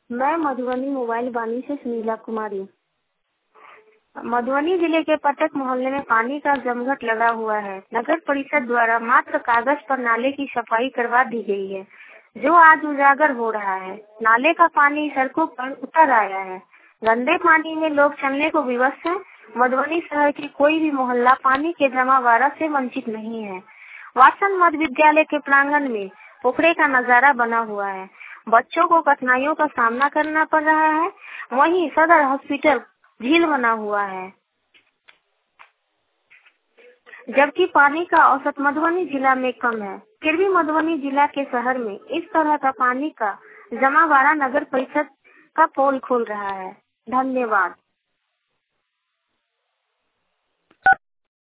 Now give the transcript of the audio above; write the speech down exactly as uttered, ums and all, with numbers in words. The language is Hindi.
मैं मधुबनी मोबाइल वाणी से सुनीला कुमारी। मधुबनी जिले के पटक मोहल्ले में पानी का जमघट लगा हुआ है। नगर परिषद द्वारा मात्र कागज पर नाले की सफाई करवा दी गई है, जो आज उजागर हो रहा है। नाले का पानी सड़कों पर उतर आया है। गंदे पानी में लोग चलने को विवश हैं। मधुबनी शहर की कोई भी मोहल्ला पानी के जमावड़ा से वंचित नहीं है। वासन मध्य विद्यालय के प्रांगण में पोखरे का नजारा बना हुआ है। बच्चों को कठिनाइयों का सामना करना पड़ रहा है। वहीं सदर हॉस्पिटल झील बना हुआ है, जबकि पानी का औसत मधुबनी जिला में कम है। फिर भी मधुबनी जिला के शहर में इस तरह का पानी का जमावड़ा नगर परिषद का पोल खोल रहा है। धन्यवाद।